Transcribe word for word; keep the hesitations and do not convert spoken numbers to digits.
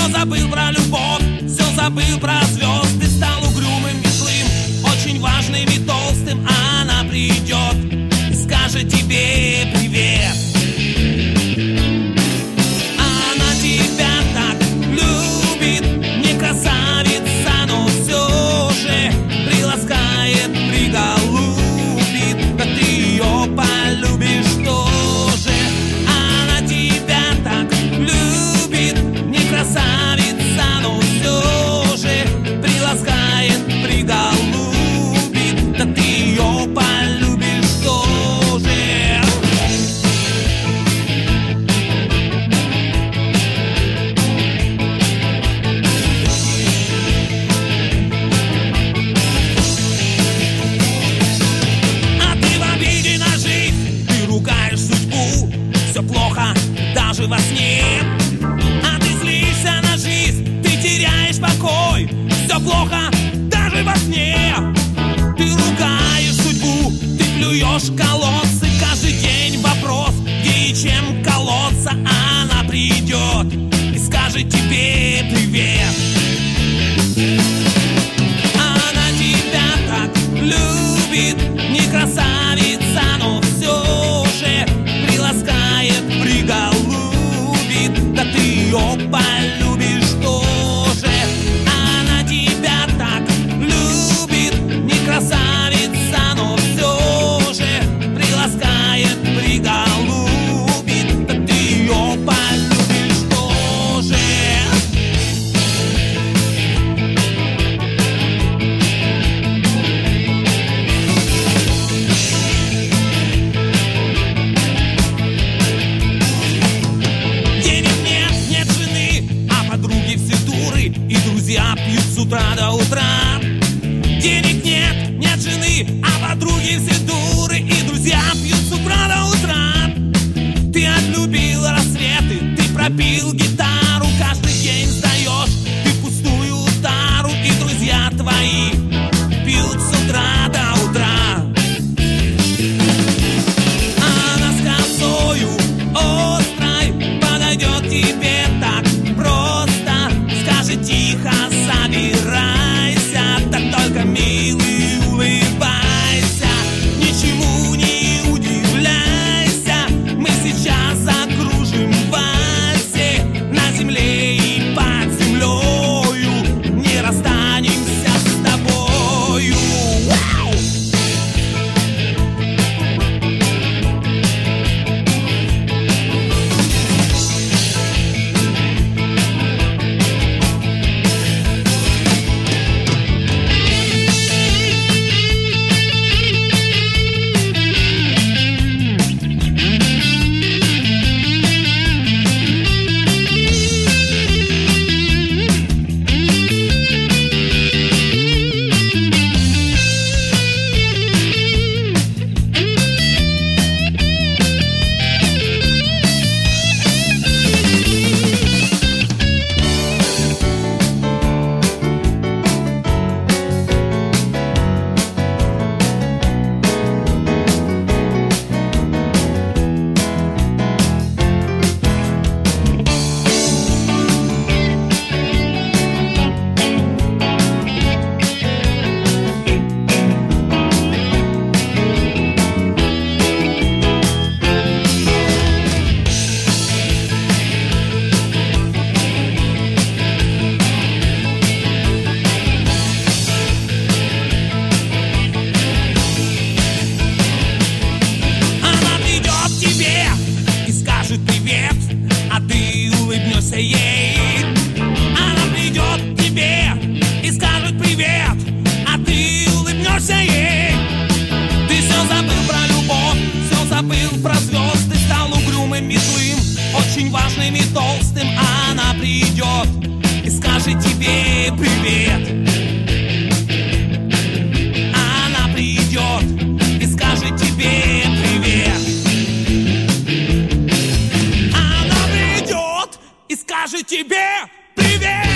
забыл про любовь, все забыл про звезд. Ты стал угрюмым и злым, очень важным и толстым. А она придет и скажет тебе привет. Она тебя так любит, не красавица, но все же приласкает, приголубит. Да ты ее полюбишь тоже. Она тебя так любит, не красавица, но все же приласкает, приголубит. Да ты ее полюбишь тоже. А ты в обиде на жизнь, ты ругаешь судьбу, все плохо даже во сне. А ты злишься на жизнь, ты теряешь покой, все плохо даже во сне. Ты ругаешь судьбу, ты плюешь колодцы, каждый день вопрос, где и чем колоться. Она придет и скажет тебе привет. Она тебя так любит, не красавица, но все же приласкает, приголубит. Да ты ее полюбишь тоже. Она тебя так любит, не красавица, но все же приласкает, приголубит. Да ты ее полюбишь тоже. Денег нет, нет жены, а подруги все дуры, и друзья пьют с утра до утра. Денег нет, нет жены, а подруги все дуры, и друзья пьют с утра до утра. Ты отлюбил рассветы, ты пропил гитару, каждый день сдаешь ты пустую тару, и друзья твои пьют с утра до утра. Она с косою острой подойдет тебе так просто, скажет тихо собирайся, да только милый улыбайся, ничему не удивляйся. Мы сейчас закружим в вальсе на земле и под землею, не расстанемся с тобою. Вау! Она придет к тебе и скажет привет, а ты улыбнешься ей. Она придет к тебе и скажет привет, а ты улыбнешься ей. Ты все забыл про любовь, все забыл про звезд, ты стал угрюмым и злым, очень важным и толстым. А она придет и скажет тебе привет. Она придет и скажет тебе привет. Она придет и скажет тебе привет.